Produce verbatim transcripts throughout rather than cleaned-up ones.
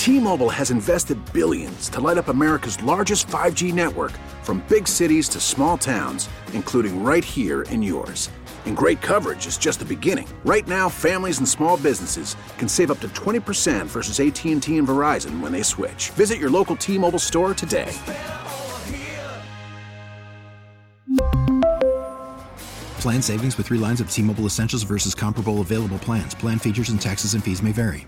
T-Mobile has invested billions to light up America's largest five G network, from big cities to small towns, including right here in yours. And great coverage is just the beginning. Right now, families and small businesses can save up to twenty percent versus A T and T and Verizon when they switch. Visit your local T-Mobile store today. Plan savings with three lines of T-Mobile Essentials versus comparable available plans. Plan features and taxes and fees may vary.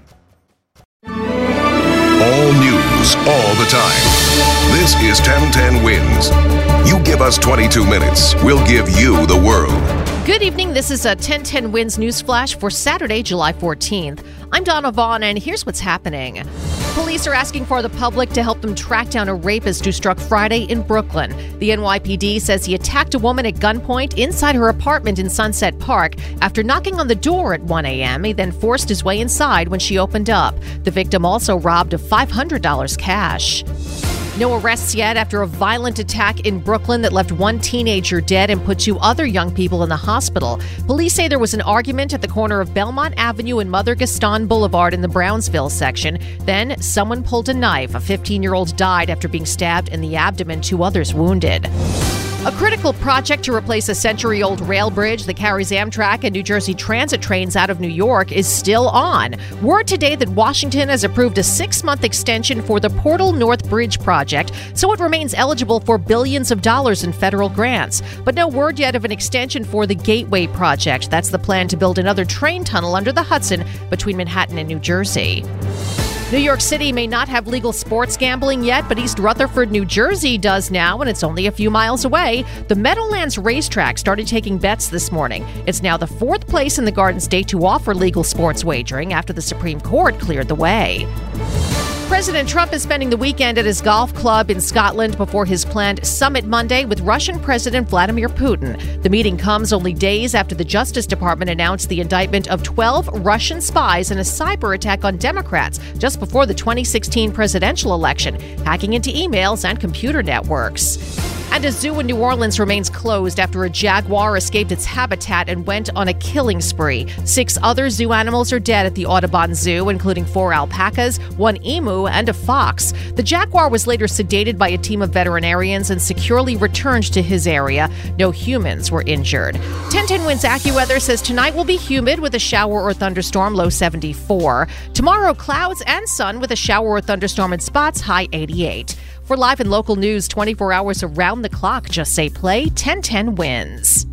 All news, all the time. This is ten ten Wins. You give us twenty-two minutes, we'll give you the world. Good evening. This is a ten ten Wins News Flash for Saturday, July fourteenth. I'm Donna Vaughn, and here's what's happening. Police are asking for the public to help them track down a rapist who struck Friday in Brooklyn. The N Y P D says he attacked a woman at gunpoint inside her apartment in Sunset Park. After knocking on the door at one a.m., he then forced his way inside when she opened up. The victim also robbed of five hundred dollars cash. No arrests yet after a violent attack in Brooklyn that left one teenager dead and put two other young people in the hospital. Police say there was an argument at the corner of Belmont Avenue and Mother Gaston Boulevard in the Brownsville section. Then someone pulled a knife. A fifteen-year-old died after being stabbed in the abdomen, two others wounded. A critical project to replace a century-old rail bridge that carries Amtrak and New Jersey Transit trains out of New York is still on. Word today that Washington has approved a six-month extension for the Portal North Bridge project, so it remains eligible for billions of dollars in federal grants. But no word yet of an extension for the Gateway project. That's the plan to build another train tunnel under the Hudson between Manhattan and New Jersey. New York City may not have legal sports gambling yet, but East Rutherford, New Jersey does now, and it's only a few miles away. The Meadowlands Racetrack started taking bets this morning. It's now the fourth place in the Garden State to offer legal sports wagering after the Supreme Court cleared the way. President Trump is spending the weekend at his golf club in Scotland before his planned summit Monday with Russian President Vladimir Putin. The meeting comes only days after the Justice Department announced the indictment of twelve Russian spies in a cyber attack on Democrats just before the twenty sixteen presidential election, hacking into emails and computer networks. And a zoo in New Orleans remains closed after a jaguar escaped its habitat and went on a killing spree. Six other zoo animals are dead at the Audubon Zoo, including four alpacas, one emu, and a fox. The jaguar was later sedated by a team of veterinarians and securely returned to his area. No humans were injured. ten ten Wins AccuWeather says tonight will be humid with a shower or thunderstorm, low seventy-four. Tomorrow, clouds and sun with a shower or thunderstorm in spots, high eighty-eight. For live and local news twenty-four hours around the clock, just say play ten ten Wins.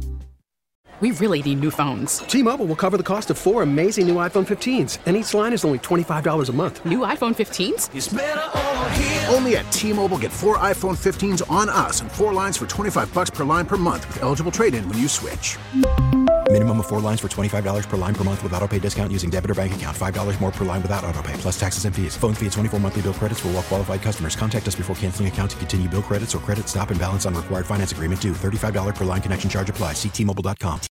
We really need new phones. T-Mobile will cover the cost of four amazing new iPhone fifteens, and each line is only twenty-five dollars a month. New iPhone fifteens? It's better over here. Only at T-Mobile, get four iPhone fifteens on us and four lines for twenty-five bucks per line per month with eligible trade-in when you switch. Minimum of four lines for twenty-five dollars per line per month with autopay discount using debit or bank account. five dollars more per line without autopay, plus taxes and fees. Phone fee at twenty-four monthly bill credits for well-qualified customers. Contact us before canceling account to continue bill credits or credit stop and balance on required finance agreement due. thirty-five dollars per line connection charge applies. See T Mobile dot com.